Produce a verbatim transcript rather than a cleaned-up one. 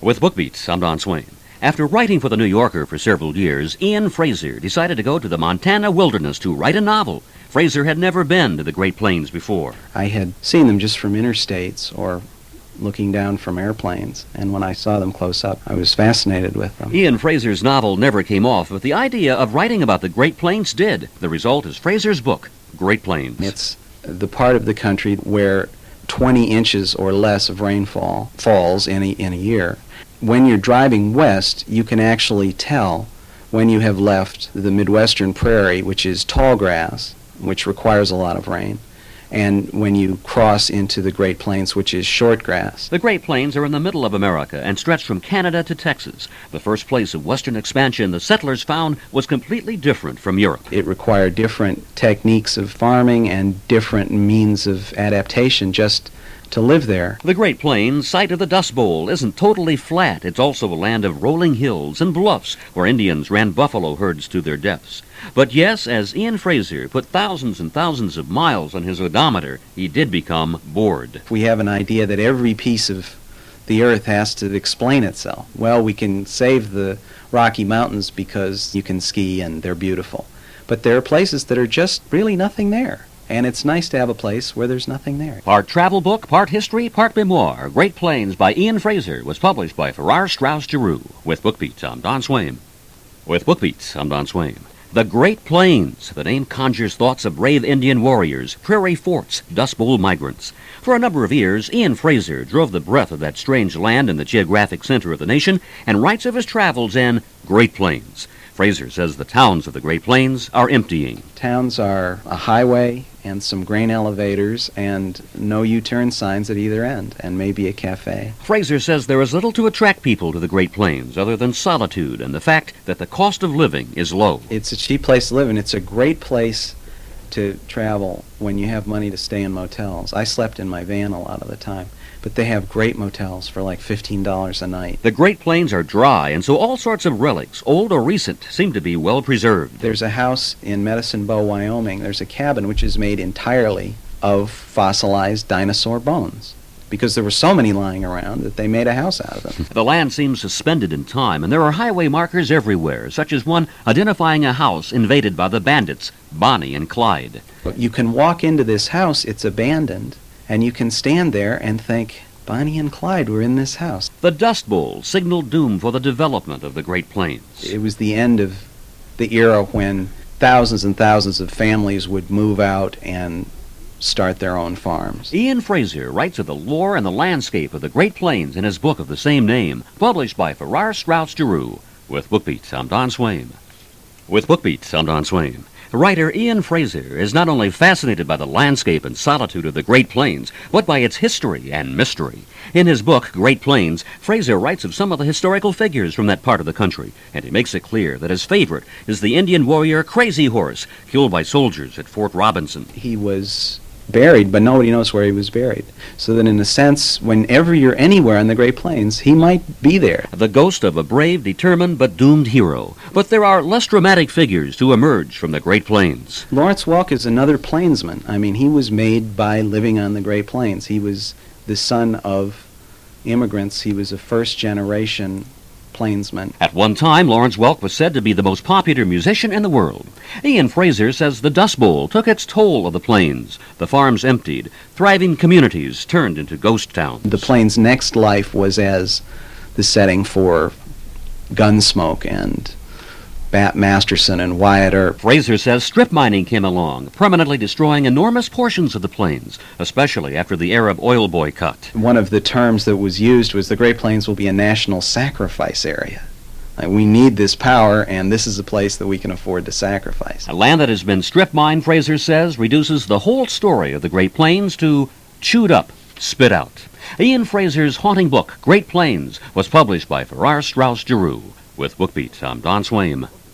With BookBeats, I'm Don Swain. After writing for The New Yorker for several years, Ian Fraser decided to go to the Montana wilderness to write a novel. Fraser had never been to the Great Plains before. I had seen them just from interstates or looking down from airplanes, and when I saw them close up, I was fascinated with them. Ian Fraser's novel never came off, but the idea of writing about the Great Plains did. The result is Fraser's book, Great Plains. It's the part of the country where twenty inches or less of rainfall falls in a, in a year. When you're driving west, you can actually tell when you have left the Midwestern prairie, which is tall grass, which requires a lot of rain, and when you cross into the Great Plains, which is short grass. The Great Plains are in the middle of America and stretch from Canada to Texas. The first place of western expansion the settlers found was completely different from Europe. It required different techniques of farming and different means of adaptation just to live there. The Great Plains, site of the Dust Bowl, isn't totally flat. It's also a land of rolling hills and bluffs where Indians ran buffalo herds to their deaths. But yes, as Ian Fraser put thousands and thousands of miles on his odometer, he did become bored. We have an idea that every piece of the earth has to explain itself. Well, we can save the Rocky Mountains because you can ski and they're beautiful. But there are places that are just really nothing there. And it's nice to have a place where there's nothing there. Part travel book, part history, part memoir. Great Plains by Ian Fraser was published by Farrar, Straus, Giroux. With BookBeats, I'm Don Swain. With BookBeats, I'm Don Swain. The Great Plains. The name conjures thoughts of brave Indian warriors, prairie forts, Dust Bowl migrants. For a number of years, Ian Fraser drove the breath of that strange land in the geographic center of the nation and writes of his travels in Great Plains. Fraser says the towns of the Great Plains are emptying. Towns are a highway and some grain elevators and no U-turn signs at either end, and maybe a cafe. Fraser says there is little to attract people to the Great Plains other than solitude and the fact that the cost of living is low. It's a cheap place to live, and it's a great place to travel when you have money to stay in motels. I slept in my van a lot of the time, but they have great motels for like fifteen dollars a night. The Great Plains are dry, and so all sorts of relics, old or recent, seem to be well preserved. There's a house in Medicine Bow, Wyoming. There's a cabin which is made entirely of fossilized dinosaur bones, because there were so many lying around that they made a house out of them. The land seems suspended in time, and there are highway markers everywhere, such as one identifying a house invaded by the bandits, Bonnie and Clyde. You can walk into this house, it's abandoned, and you can stand there and think, Bonnie and Clyde were in this house. The Dust Bowl signaled doom for the development of the Great Plains. It was the end of the era when thousands and thousands of families would move out and start their own farms. Ian Fraser writes of the lore and the landscape of the Great Plains in his book of the same name, published by Farrar, Straus, Giroux. With BookBeats, I'm Don Swain. With BookBeats, I'm Don Swain. Writer Ian Fraser is not only fascinated by the landscape and solitude of the Great Plains, but by its history and mystery. In his book, Great Plains, Fraser writes of some of the historical figures from that part of the country, and he makes it clear that his favorite is the Indian warrior Crazy Horse, killed by soldiers at Fort Robinson. He was buried, but nobody knows where he was buried. So that in a sense, whenever you're anywhere in the Great Plains, he might be there. The ghost of a brave, determined, but doomed hero. But there are less dramatic figures to emerge from the Great Plains. Lawrence Welk is another plainsman. I mean, he was made by living on the Great Plains. He was the son of immigrants. He was a first-generation plainsman. At one time, Lawrence Welk was said to be the most popular musician in the world. Ian Fraser says the Dust Bowl took its toll of the plains. The farms emptied. Thriving communities turned into ghost towns. The plains' next life was as the setting for Gunsmoke and Bat Masterson and Wyatt Earp. Fraser says strip mining came along, permanently destroying enormous portions of the plains, especially after the Arab oil boycott. One of the terms that was used was the Great Plains will be a national sacrifice area. Like, we need this power, and this is a place that we can afford to sacrifice. A land that has been strip mined, Fraser says, reduces the whole story of the Great Plains to chewed up, spit out. Ian Fraser's haunting book, Great Plains, was published by Farrar, Straus, Giroux. With BookBeats, I'm Don Swain.